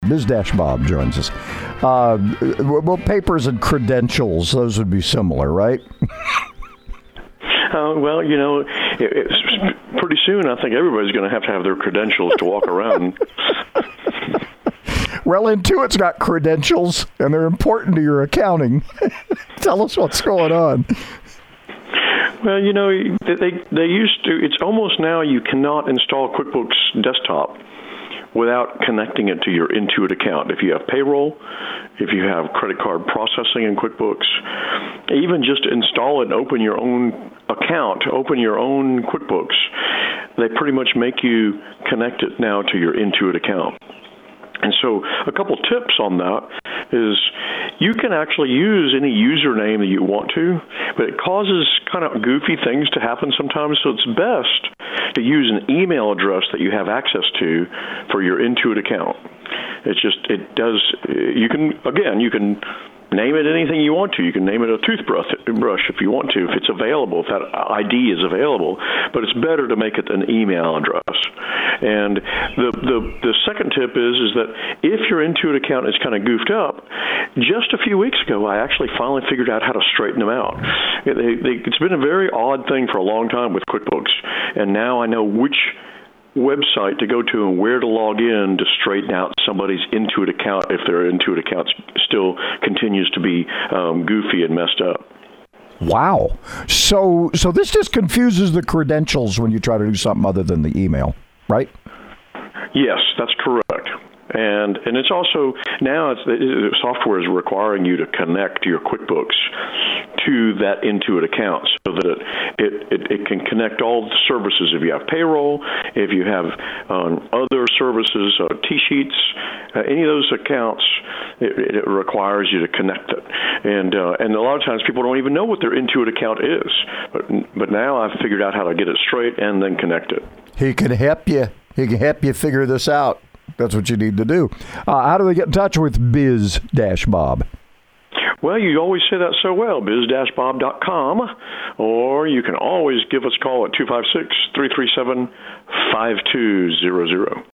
Biz-Bob joins us. Well, papers and credentials, those would be similar, right? Well, it's pretty soon I think everybody's going to have their credentials to walk around. Well, Intuit's got credentials, and they're important to your accounting. Tell us what's going on. Well, they used to. It's almost now you cannot install QuickBooks Desktop without connecting it to your Intuit account. If you have payroll, if you have credit card processing in QuickBooks, even just install it and open your own account, open your own QuickBooks, they pretty much make you connect it now to your Intuit account. And so a couple tips on that is you can actually use any username that you want to, but it causes kind of goofy things to happen sometimes, so it's best to use an email address that you have access to for your Intuit account. You can name it anything you want to. You can name it a toothbrush if you want to, if it's available, if that ID is available. But it's better to make it an email address. And the second tip is that if your Intuit account is kind of goofed up, just a few weeks ago, I actually finally figured out how to straighten them out. It's been a very odd thing for a long time with QuickBooks, and now I know which website to go to and where to log in to straighten out somebody's Intuit account if their Intuit account still continues to be goofy and messed up. Wow. So this just confuses the credentials when you try to do something other than the email, right? Yes, that's correct. And it's also, now the software is requiring you to connect your QuickBooks to that Intuit account so that it can connect all the services. If you have payroll, if you have other services, T-sheets, any of those accounts, it requires you to connect it. And a lot of times people don't even know what their Intuit account is. But now I've figured out how to get it straight and then connect it. He can help you. He can help you figure this out. That's what you need to do. How do they get in touch with Biz-Bob? Well, you always say that so well, biz-bob.com, or you can always give us a call at 256-337-5200.